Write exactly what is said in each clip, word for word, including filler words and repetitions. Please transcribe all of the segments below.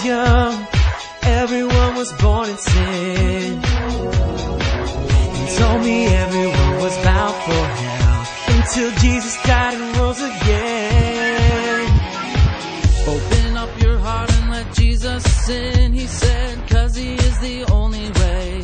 young, everyone was born in sin. He told me everyone was bound for hell until Jesus died and rose again. Open up your heart and let Jesus in, he said, 'cause he is the only way.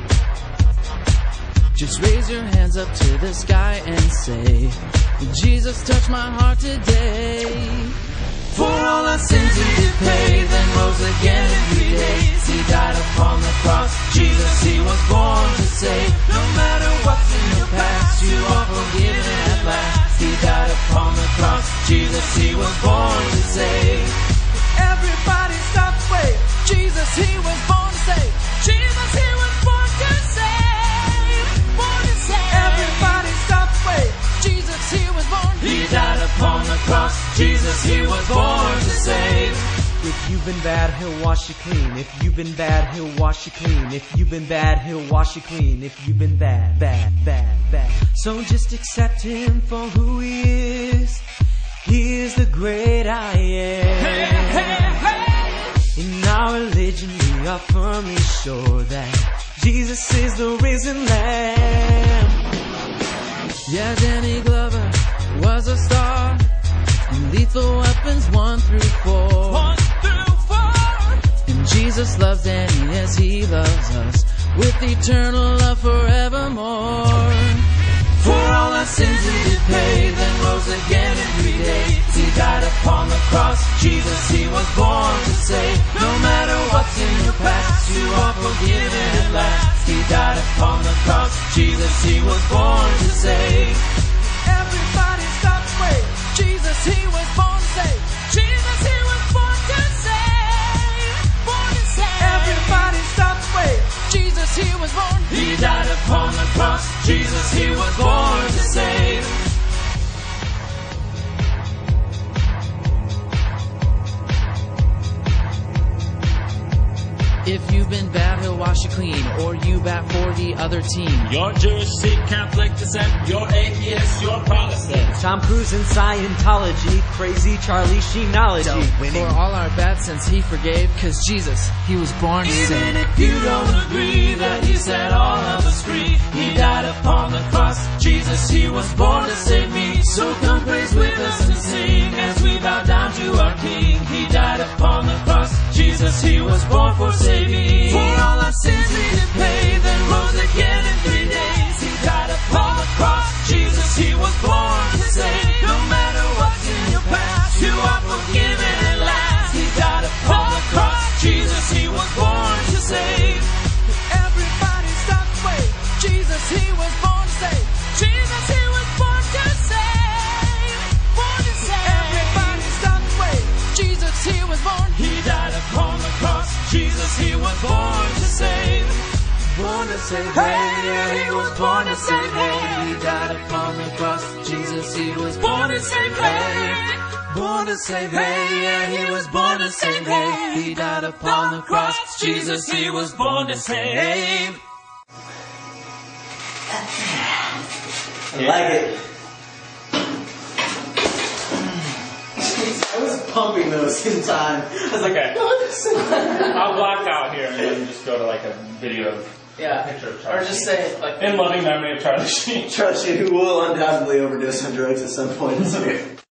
Just raise your hands up to the sky and say, Jesus, touch my heart today. For all our sins he did pay, then rose again in three days. He died upon the cross, Jesus he was born to save. No matter what's in your past, you are forgiven at last. He died upon the cross, Jesus he was born to save. Everybody stop, wait, Jesus he was born to save. Jesus he was born to save, born to save. Everybody stop, wait, Jesus he was born. He died upon the cross, Jesus he was born to save. If you've been bad, he'll wash you clean. If you've been bad, he'll wash you clean. If you've been bad, he'll wash you clean. If you've been bad, bad, bad, bad. So just accept him for who he is. He is the great I am. Hey, hey, hey. In our religion we are firmly sure that Jesus is the risen Lamb. Yeah, Danny Glover was a star in Lethal Weapons one through four. One through four. And Jesus loves Danny as he loves us, with eternal love forevermore. For all our sins he did pay, then rose again in three days. He died upon the cross, Jesus he was born to save. No matter what's in your past, you are forgiven at last. He died upon the cross, Jesus he was born to save. Everybody stop, wait, Jesus he was born to save. Jesus he was born to save, born to save. Everybody stop, wait, Jesus he was born. He died upon the cross, Jesus he was born to save. If you've been bad, he'll wash you clean, or you bat for the other team. You're Jewish, Sikh, Catholic descent, you're atheist, you're Protestant. Tom Cruise in Scientology, crazy Charlie Sheenology. For all our bad sins he forgave, 'cause Jesus, he was born to save. Even if you don't agree that he set all of us free, he died upon the cross, Jesus he was born to save me. So come praise with us and sing as we bow down to our King. He died upon the cross, Jesus he was born for saving. For all our sins he did pay, then rose again in three days. He died upon the cross, Jesus he was born to save. No matter what's in your past, you are forgiven at last. He died upon the cross, Jesus he was born to save. Everybody stop, wait, Jesus he was born to save. Jesus he was born to save, born to save. Everybody stop, wait, Jesus he was born. He died upon the cross, Jesus he was born to save. Born to save, Hey, yeah, he was born to save. Hey, he died upon the cross, Jesus he was born to save. Hey, born to save, hey, yeah, he was born to save. Hey, he died upon the cross, Jesus he was born to save. I like it. I was pumping those in time. I was like, Okay. okay. I'll block out here and then just go to like a video of Yeah. a picture of Charlie Or just Sheen. say, like, In loving memory of Charlie Sheen. Charlie Sheen, who will undoubtedly overdose on drugs at some point this year.